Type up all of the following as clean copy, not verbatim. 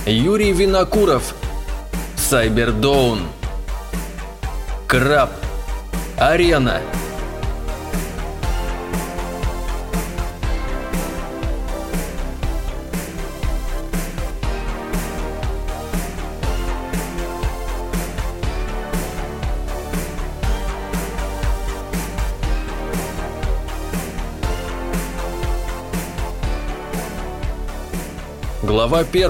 Юрий Винокуров. Сайбердоун. Краб. Арена. Глава 1.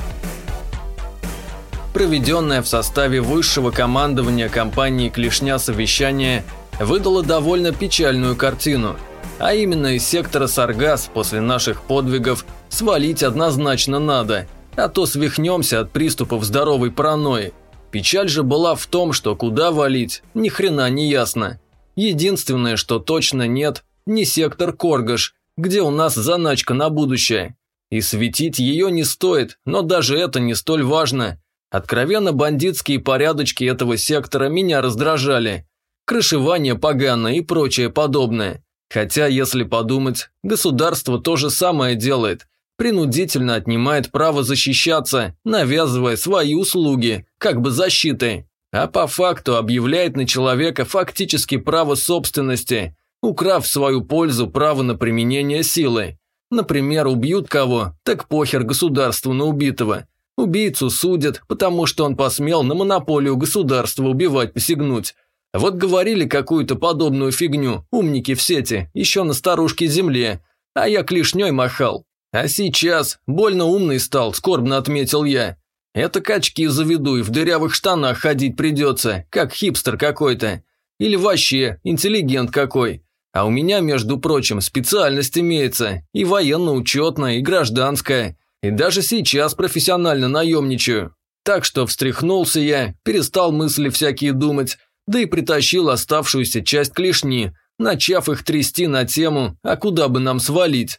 Проведенное в составе высшего командования компании «Клешня» совещание выдало довольно печальную картину. А именно, из сектора Саргас после наших подвигов свалить однозначно надо, а то свихнемся от приступов здоровой паранойи. Печаль же была в том, что куда валить, ни хрена не ясно. Единственное, что точно нет, не сектор Коргаш, где у нас заначка на будущее. И светить ее не стоит, но даже это не столь важно. Откровенно бандитские порядочки этого сектора меня раздражали. Крышевание поганое и прочее подобное. Хотя, если подумать, государство то же самое делает. Принудительно отнимает право защищаться, навязывая свои услуги, как бы защитой. А по факту объявляет на человека фактически право собственности, украв в свою пользу право на применение силы. Например, убьют кого, так похер государству на убитого. Убийцу судят, потому что он посмел на монополию государства убивать посягнуть. Вот говорили какую-то подобную фигню, умники в сети, еще на старушке земле, а я клешней махал. А сейчас больно умный стал, скорбно отметил я. Это качки заведу и в дырявых штанах ходить придется, как хипстер какой-то. Или вообще интеллигент какой. А у меня, между прочим, специальность имеется, и военно-учетная, и гражданская, и даже сейчас профессионально наемничаю. Так что встряхнулся я, перестал мысли всякие думать, да и притащил оставшуюся часть клешни, начав их трясти на тему, а куда бы нам свалить.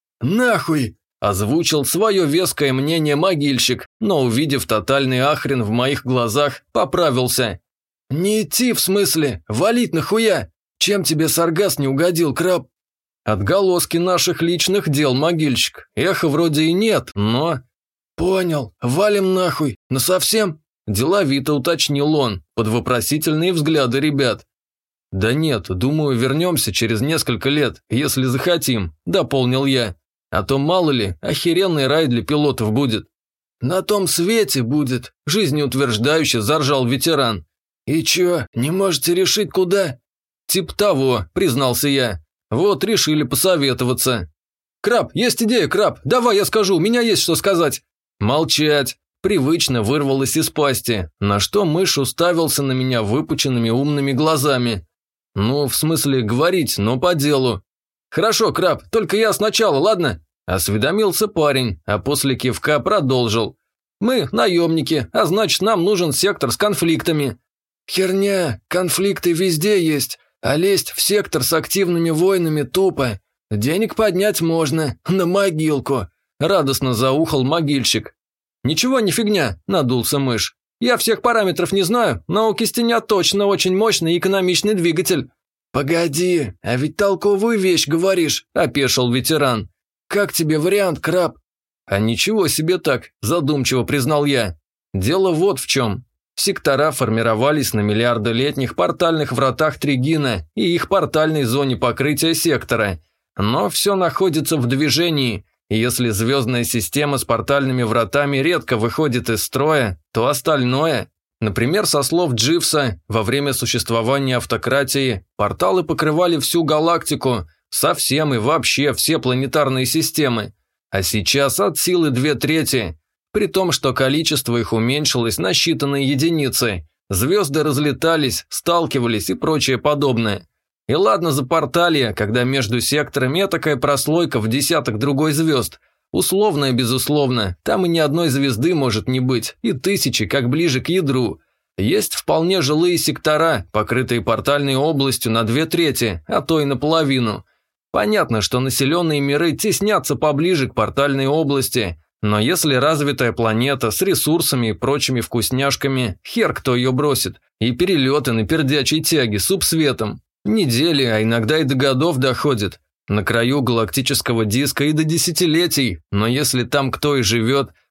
«Нахуй!» – озвучил свое веское мнение могильщик, но, увидев тотальный ахрен в моих глазах, поправился. «Не идти, в смысле, валить нахуя? Чем тебе Саргас не угодил, краб?» «Отголоски наших личных дел, могильщик. Эхо вроде и нет, но...» «Понял. Валим нахуй. Насовсем?» Деловито уточнил он, под вопросительные взгляды ребят. «Да нет, думаю, вернемся через несколько лет, если захотим», – дополнил я. «А то, мало ли, охеренный рай для пилотов будет». «На том свете будет», – жизнеутверждающе заржал ветеран. «И чё, не можете решить, куда?» «Тип того», – признался я. «Вот, решили посоветоваться». «Краб, есть идея, Краб, давай я скажу, у меня есть что сказать». «Молчать», – привычно вырвалось из пасти, на что мышь уставился на меня выпученными умными глазами. «Ну, в смысле, говорить, но по делу». «Хорошо, Краб, только я сначала, ладно?» – осведомился парень, а после кивка продолжил. «Мы наемники, а значит, нам нужен сектор с конфликтами». «Херня, конфликты везде есть. А лезть в сектор с активными воинами тупо. Денег поднять можно, на могилку», – радостно заухал могильщик. «Ничего не фигня», – надулся мышь. «Я всех параметров не знаю, но у кистеня точно очень мощный и экономичный двигатель». «Погоди, а ведь толковую вещь говоришь», – опешил ветеран. «Как тебе вариант, краб?» «А ничего себе так», – задумчиво признал я. «Дело вот в чем. Сектора формировались на миллиардолетних портальных вратах Тригина и их портальной зоне покрытия сектора. Но все находится в движении, и если звездная система с портальными вратами редко выходит из строя, то остальное... Например, со слов Дживса, во время существования автократии порталы покрывали всю галактику, совсем и вообще все планетарные системы. А сейчас от силы 2/3. При том, что количество их уменьшилось на считанные единицы. Звезды разлетались, сталкивались и прочее подобное. И ладно за порталья, когда между секторами такая прослойка в десяток другой звезд. Условно и безусловно, там и ни одной звезды может не быть, и тысячи, как ближе к ядру. Есть вполне жилые сектора, покрытые портальной областью на 2/3, а то и наполовину. Понятно, что населенные миры теснятся поближе к портальной области, но если развитая планета с ресурсами и прочими вкусняшками, хер кто ее бросит, и перелеты на пердячей тяге субсветом. Недели, а иногда и до годов доходит. На краю галактического диска и до десятилетий, но если там кто и живет,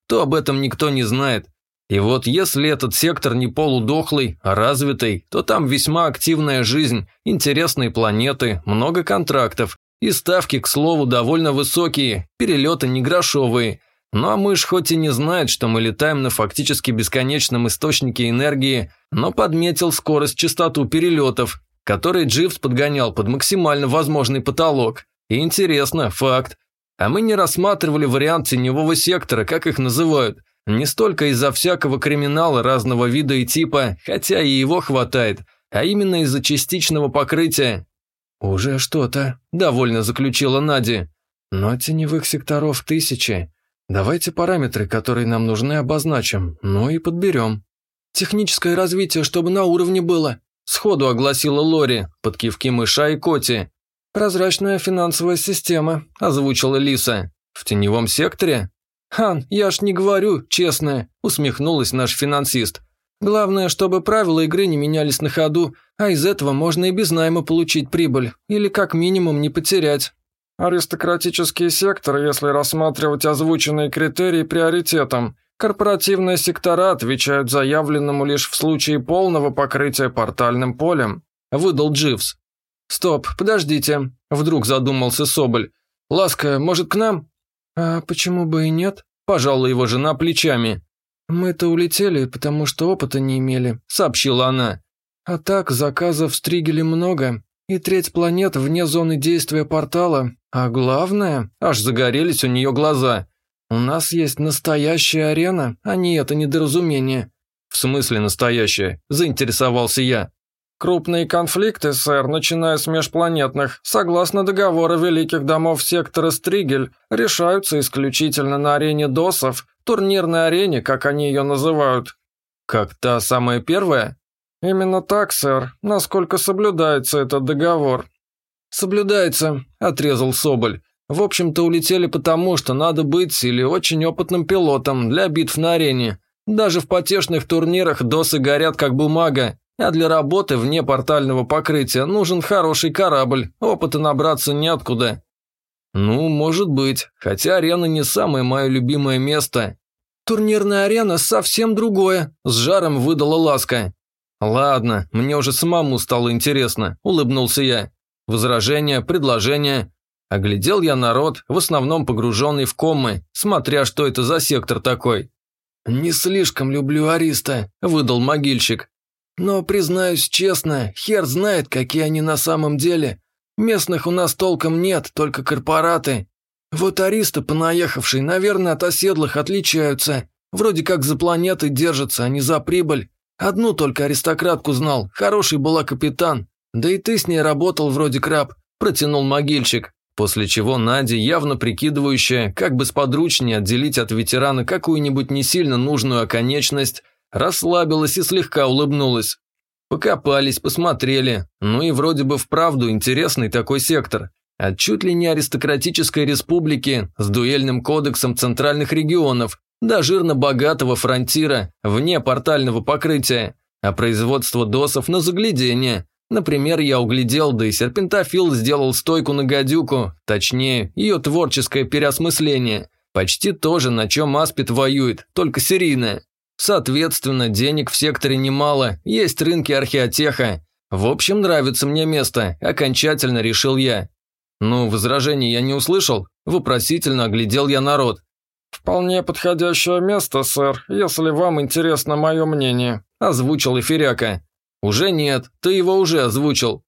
то об этом никто не знает. И вот если этот сектор не полудохлый, а развитый, то там весьма активная жизнь, интересные планеты, много контрактов. И ставки, к слову, довольно высокие, перелеты не грошовые. Ну а мышь хоть и не знает, что мы летаем на фактически бесконечном источнике энергии, но подметил скорость, частоту перелетов, который Дживс подгонял под максимально возможный потолок. И интересно, факт. А мы не рассматривали вариант теневого сектора, как их называют. Не столько из-за всякого криминала разного вида и типа, хотя и его хватает, а именно из-за частичного покрытия. «Уже что-то», – довольно заключила Надя. «Но теневых секторов 1000. Давайте параметры, которые нам нужны, обозначим, ну и подберем». «Техническое развитие, чтобы на уровне было», – сходу огласила Лори, под кивки мыша и Коти. «Прозрачная финансовая система», – озвучила Лиса. «В теневом секторе?» «Хан, я ж не говорю, честно», – усмехнулась наш финансист. «Главное, чтобы правила игры не менялись на ходу, а из этого можно и без найма получить прибыль, или как минимум не потерять». «Аристократический сектор, если рассматривать озвученные критерии приоритетом. Корпоративные сектора отвечают заявленному лишь в случае полного покрытия портальным полем», – выдал Дживс. «Стоп, подождите», – вдруг задумался Соболь. «Ласка, может, к нам?» «А почему бы и нет?» – пожала его жена плечами. «Мы-то улетели, потому что опыта не имели», – сообщила она. «А так, заказов в Стригеле много, и треть планет вне зоны действия портала. А главное, аж загорелись у нее глаза. У нас есть настоящая арена, а не это недоразумение». «В смысле настоящая?» – заинтересовался я. «Крупные конфликты, сэр, начиная с межпланетных, согласно договору Великих Домов сектора Стригель, решаются исключительно на арене ДОСов, турнирной арене, как они ее называют». «Как та самая первая?» «Именно так, сэр, насколько соблюдается этот договор». «Соблюдается», – отрезал Соболь. «В общем-то, улетели потому, что надо быть или очень опытным пилотом для битв на арене. Даже в потешных турнирах ДОСы горят как бумага. А для работы вне портального покрытия нужен хороший корабль, опыта набраться неоткуда». «Ну, может быть, хотя арена не самое мое любимое место». «Турнирная арена совсем другое», – с жаром выдала Ласка. «Ладно, мне уже самому стало интересно», – улыбнулся я. «Возражения, предложения». Оглядел я народ, в основном погруженный в коммы, смотря что это за сектор такой. «Не слишком люблю Ариста», – выдал могильщик. «Но, признаюсь честно, хер знает, какие они на самом деле. Местных у нас толком нет, только корпораты. Вот аристы, понаехавшие, наверное, от оседлых отличаются. Вроде как за планеты держатся, а не за прибыль. Одну только аристократку знал, хороший была капитан. Да и ты с ней работал вроде краб», – протянул могильщик. После чего Надя, явно прикидывающая, как бы сподручнее отделить от ветерана какую-нибудь не сильно нужную оконечность, расслабилась и слегка улыбнулась. Покопались, посмотрели. Ну и вроде бы вправду интересный такой сектор. От чуть ли не аристократической республики с дуэльным кодексом центральных регионов до жирно-богатого фронтира вне портального покрытия, а производство ДОСов на заглядение. Например, я углядел, да и серпентофил сделал стойку на гадюку, точнее, ее творческое переосмысление. Почти то же, на чем Аспид воюет, только серийное. Соответственно, денег в секторе немало, есть рынки археотеха. В общем, нравится мне место, окончательно решил я. Ну, возражений я не услышал, вопросительно оглядел я народ. «Вполне подходящее место, сэр, если вам интересно мое мнение», – озвучил Эфиряка. «Уже нет, ты его уже озвучил».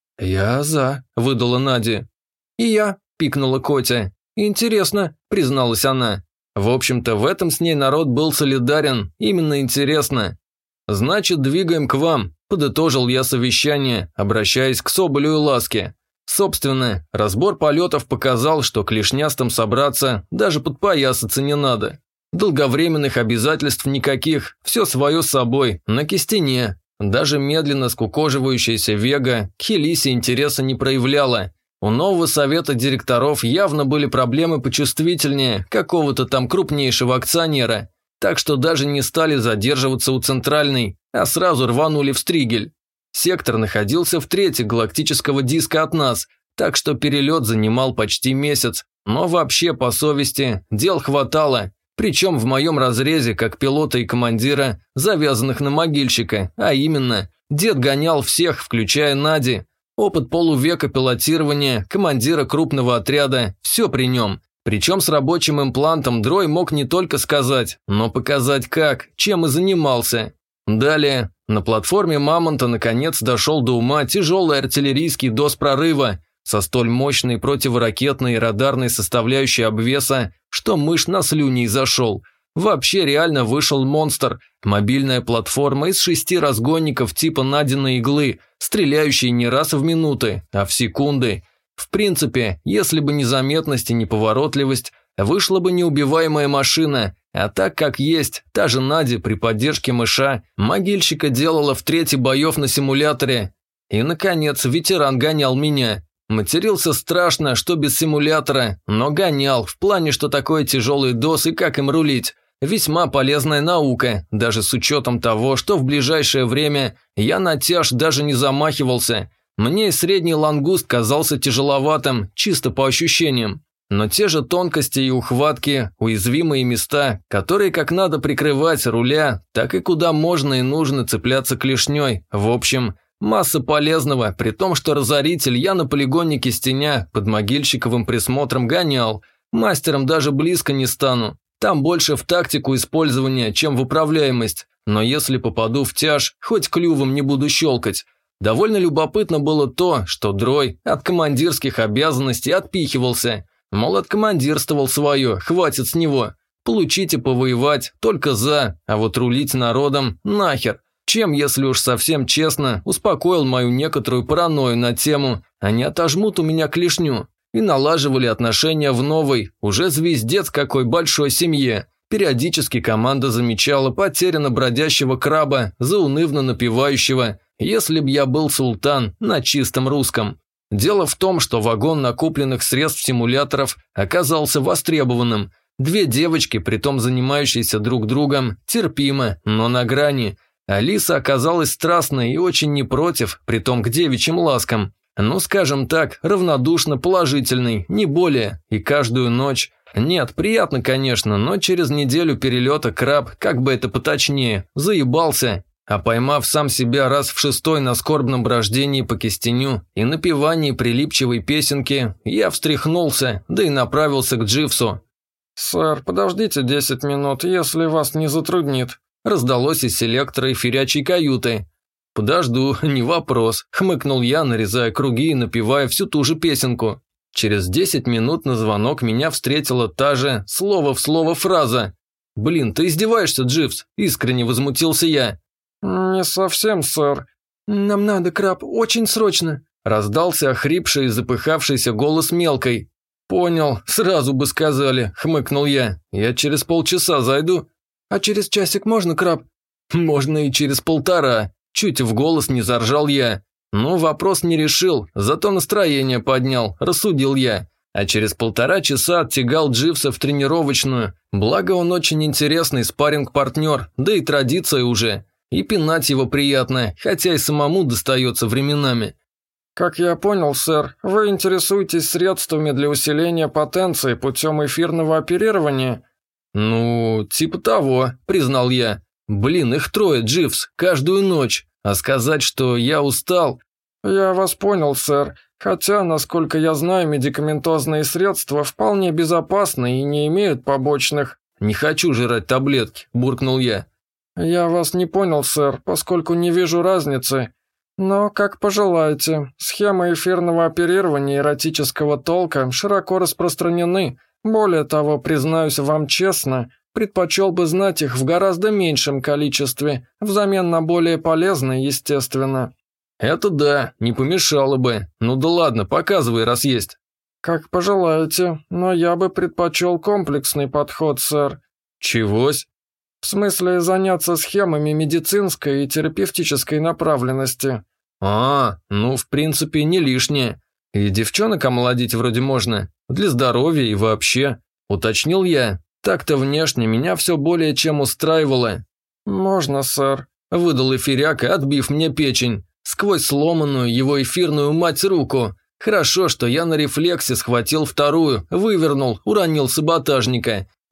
«Я за», – выдала Надя. «И я», – пикнула Котя. «Интересно», – призналась она. В общем-то, в этом с ней народ был солидарен, именно интересно. «Значит, двигаем к вам», – подытожил я совещание, обращаясь к Соболю и Ласке. Собственно, разбор полетов показал, что клешнястым собраться даже подпоясаться не надо. Долговременных обязательств никаких, все свое с собой, на кистене. Даже медленно скукоживающаяся Вега к Хелисе интереса не проявляла. У нового совета директоров явно были проблемы почувствительнее какого-то там крупнейшего акционера, так что даже не стали задерживаться у центральной, а сразу рванули в Стригель. Сектор находился в трети галактического диска от нас, так что перелет занимал почти месяц, но вообще, по совести, дел хватало. Причем в моем разрезе, как пилота и командира, завязанных на могильщика, а именно, дед гонял всех, включая Нади. Опыт полувека пилотирования, командира крупного отряда – все при нем. Причем с рабочим имплантом Дрой мог не только сказать, но показать как, чем и занимался. Далее, на платформе «Мамонта» наконец дошел до ума тяжелый артиллерийский ДОС прорыва со столь мощной противоракетной и радарной составляющей обвеса, что мышь на слюней зашел. Вообще реально вышел монстр, мобильная платформа из 6 разгонников типа Надиной иглы, стреляющие не раз в минуты, а в секунды. В принципе, если бы незаметность и неповоротливость, вышла бы неубиваемая машина, а так как есть, та же Надя при поддержке мыша могильщика делала в трети боев на симуляторе. И, наконец, ветеран гонял меня. Матерился страшно, что без симулятора, но гонял, в плане, что такое тяжелый ДОС и как им рулить. Весьма полезная наука, даже с учетом того, что в ближайшее время я на тяж даже не замахивался. Мне и средний лангуст казался тяжеловатым, чисто по ощущениям. Но те же тонкости и ухватки, уязвимые места, которые как надо прикрывать руля, так и куда можно и нужно цепляться клешней. В общем, масса полезного, при том, что разоритель я на полигоне Кистеня под могильщиковым присмотром гонял. Мастером даже близко не стану. Там больше в тактику использования, чем в управляемость. Но если попаду в тяж, хоть клювом не буду щелкать. Довольно любопытно было то, что Дрой от командирских обязанностей отпихивался. Мол, откомандирствовал свое, хватит с него. Получите повоевать, только за, а вот рулить народом нахер. Чем, если уж совсем честно, успокоил мою некоторую паранойю на тему «они отожмут у меня клешню» и налаживали отношения в новой, уже звездец какой большой семье. Периодически команда замечала потерянно бродящего краба, заунывно напевающего «если б я был султан» на чистом русском. Дело в том, что вагон накопленных средств симуляторов оказался востребованным. 2 девочки, притом занимающиеся друг другом, терпимо, но на грани. Алиса оказалась страстной и очень не против, притом к девичьим ласкам. Ну, скажем так, равнодушно положительный, не более. И каждую ночь... Нет, приятно, конечно, но через неделю перелета краб, как бы это поточнее, заебался. А поймав сам себя раз в 6-й на скорбном брождении по Кистеню и напевании прилипчивой песенки, я встряхнулся, да и направился к Дживсу. «Сэр, подождите 10 минут, если вас не затруднит», раздалось из селектора эфирячей каюты. «Подожду, не вопрос», – хмыкнул я, нарезая круги и напевая всю ту же песенку. Через 10 минут на звонок меня встретила та же, слово в слово фраза. «Блин, ты издеваешься, Дживс?» – искренне возмутился я. «Не совсем, сэр». «Нам надо, краб, очень срочно», – раздался охрипший и запыхавшийся голос мелкой. «Понял, сразу бы сказали», – хмыкнул я. «Я через полчаса зайду». «А через часик можно, краб?» «Можно и через 1,5», – чуть в голос не заржал я. Ну, вопрос не решил, зато настроение поднял, рассудил я. А через 1,5 часа оттягал Дживса в тренировочную. Благо он очень интересный спарринг-партнер, да и традиция уже. И пинать его приятно, хотя и самому достается временами. «Как я понял, сэр, вы интересуетесь средствами для усиления потенции путем эфирного оперирования?» «Ну, типа того», – признал я. «Блин, их 3, Дживс, каждую ночь. А сказать, что я устал...» «Я вас понял, сэр. Хотя, насколько я знаю, медикаментозные средства вполне безопасны и не имеют побочных...» «Не хочу жрать таблетки», – буркнул я. «Я вас не понял, сэр, поскольку не вижу разницы. Но, как пожелаете, схемы эфирного оперирования эротического толка широко распространены. Более того, признаюсь вам честно, предпочел бы знать их в гораздо меньшем количестве, взамен на более полезные, естественно». «Это да, не помешало бы. Ну да ладно, показывай, раз есть». «Как пожелаете, но я бы предпочел комплексный подход, сэр». «Чегось?» «В смысле заняться схемами медицинской и терапевтической направленности». Ну, в принципе, не лишнее. И девчонок омолодить вроде можно. Для здоровья и вообще», – уточнил я. Так-то внешне меня все более чем устраивало. «Можно, сэр», – выдал эфиряка, отбив мне печень. Сквозь сломанную его эфирную мать руку. Хорошо, что я на рефлексе схватил вторую, вывернул, уронил саботажника.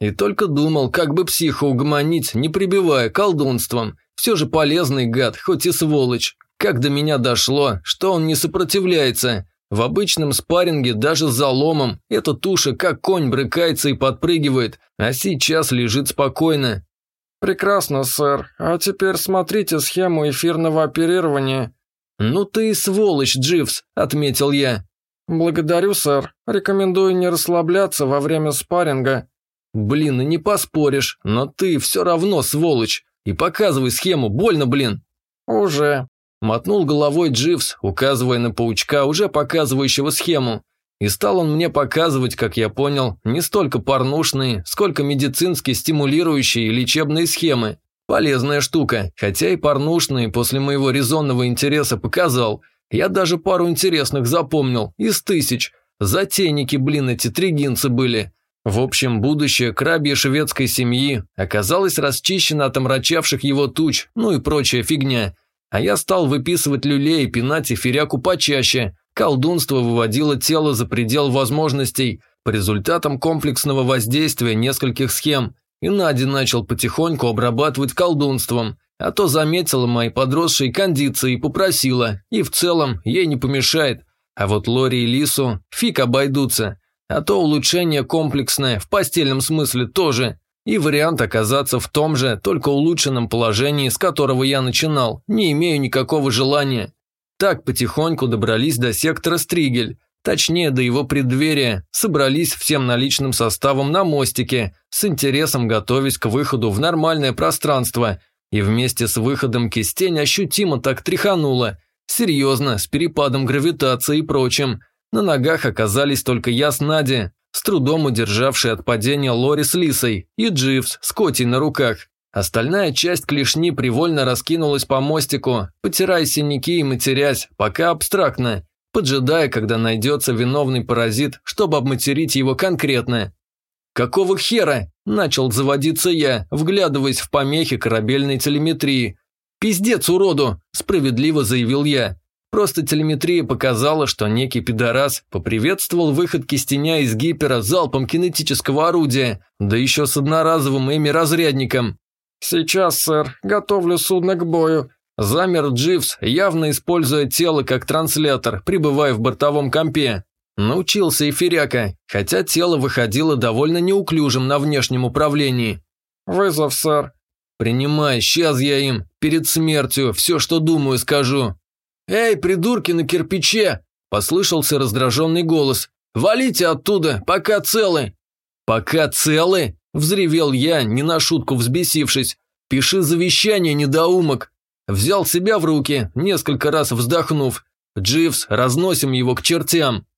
И только думал, как бы психа угомонить, не прибивая колдунством. Все же полезный гад, хоть и сволочь. Как до меня дошло, что он не сопротивляется. В обычном спарринге даже с заломом эта туша как конь брыкается и подпрыгивает, а сейчас лежит спокойно. «Прекрасно, сэр. А теперь смотрите схему эфирного оперирования». «Ну ты и сволочь, Дживс», – отметил я. «Благодарю, сэр. Рекомендую не расслабляться во время спарринга». «Блин, и не поспоришь, но ты все равно сволочь. И показывай схему, больно, блин». «Уже». Мотнул головой Дживс, указывая на паучка, уже показывающего схему. И стал он мне показывать, как я понял, не столько порнушные, сколько медицински стимулирующие и лечебные схемы. Полезная штука, хотя и порнушные после моего резонного интереса показал. Я даже пару интересных запомнил, из 1000. Затейники, блин, эти тригинцы были. В общем, будущее крабьей шведской семьи оказалось расчищено от омрачавших его туч, ну и прочая фигня. А я стал выписывать люлей и пинать эфиряку почаще. Колдунство выводило тело за предел возможностей по результатам комплексного воздействия нескольких схем. И Надя начал потихоньку обрабатывать колдунством, а то заметила мои подросшие кондиции и попросила, и в целом ей не помешает. А вот Лори и Лису фиг обойдутся, а то улучшение комплексное в постельном смысле тоже. И вариант оказаться в том же, только улучшенном положении, с которого я начинал, не имею никакого желания. Так потихоньку добрались до сектора Стригель, точнее до его преддверия, собрались всем наличным составом на мостике, с интересом готовясь к выходу в нормальное пространство, и вместе с выходом кистень ощутимо так тряхануло, серьезно, с перепадом гравитации и прочим. На ногах оказались только я с Надей, с трудом удержавший от падения Лори с Лисой, и Дживс с Котей на руках. Остальная часть клешни привольно раскинулась по мостику, потирая синяки и матерясь, пока абстрактно, поджидая, когда найдется виновный паразит, чтобы обматерить его конкретно. «Какого хера?» – начал заводиться я, вглядываясь в помехи корабельной телеметрии. «Пиздец уроду!» – справедливо заявил я. Просто телеметрия показала, что некий пидорас поприветствовал выход кистеня из гипера залпом кинетического орудия, да еще с одноразовым Эми-разрядником. «Сейчас, сэр, готовлю судно к бою». Замер Дживс, явно используя тело как транслятор, пребывая в бортовом компе. Научился эфиряка, хотя тело выходило довольно неуклюжим на внешнем управлении. «Вызов, сэр». «Принимай, сейчас я им, перед смертью, все, что думаю, скажу». «Эй, придурки на кирпиче!» – послышался раздраженный голос. «Валите оттуда, пока целы!» «Пока целы?» – взревел я, не на шутку взбесившись. «Пиши завещание, недоумок!» Взял себя в руки, несколько раз вздохнув. «Дживс, разносим его к чертям!»